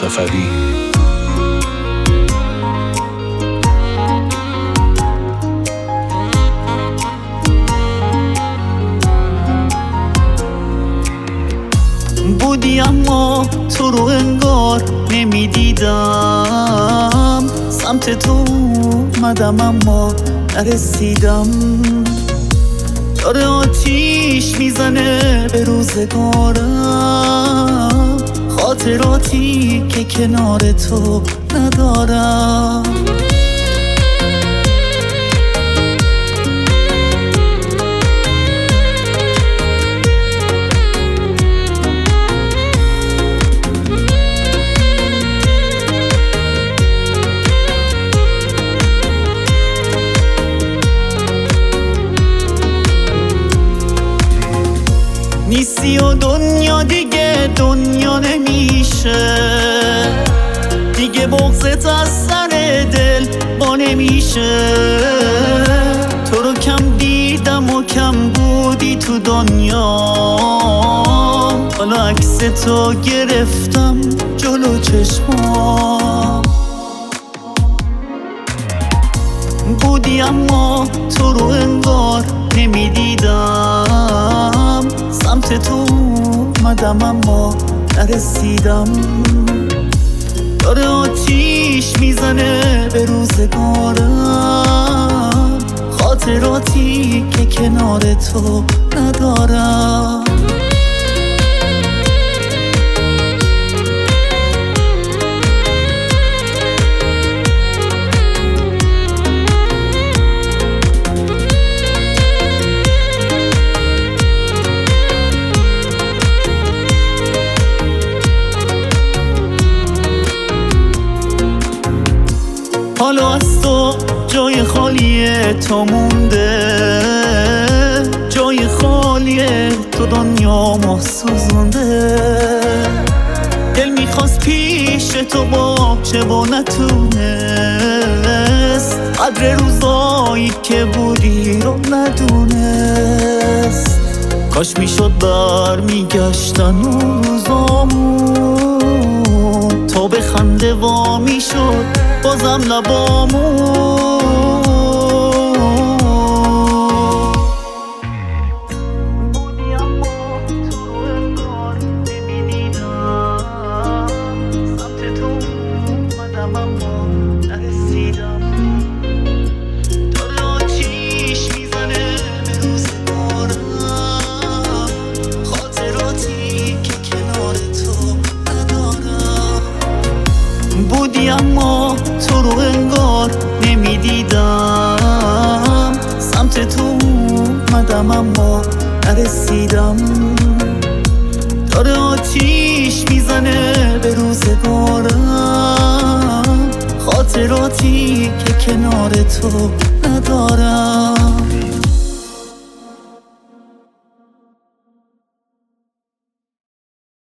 صفوی. بودی اما تو رو انگار نمیدیدم، سمت تو اومدم اما نرسیدم. داره آتیش میزنه به روزگارم، خاطراتی که کنار تو ندارم. نیستی و دنیا دیگه دنیا نمیشه، دیگه بغضت از سر دل با نمیشه. تو رو کم دیدم و کم بودی تو دنیا، حالا عکس تو گرفتم جلو چشمام. بودی اما تو رو انگار نمیدیدم، سمت تو اومدم اما نرسیدم. داره آتیش میزنه به روزگارم، خاطراتی که کنار تو ندارم. حالا از تو جای خالیه تو مونده، جای خالیه تو دنیا ما سوزونده. دل میخواست پیش تو باشه و نتونست، قدر روزایی که بودی رو ندونست. کاش میشد برمیگشتن اون روزامون، تا به خنده وا میشد بازم لبامون. بودی اما تو رو انگار نمیدیدم، سمت تو اومدم اما نرسیدم. داره آتیش میزنه به روزگارم، خاطراتی که کنار تو ندارم. بودی اما تو رو انگار نمیدیدم، سمت تو اومدم اما نرسیدم. داره آتیش میزنه به روزگارم، خاطراتی که کنار تو ندارم.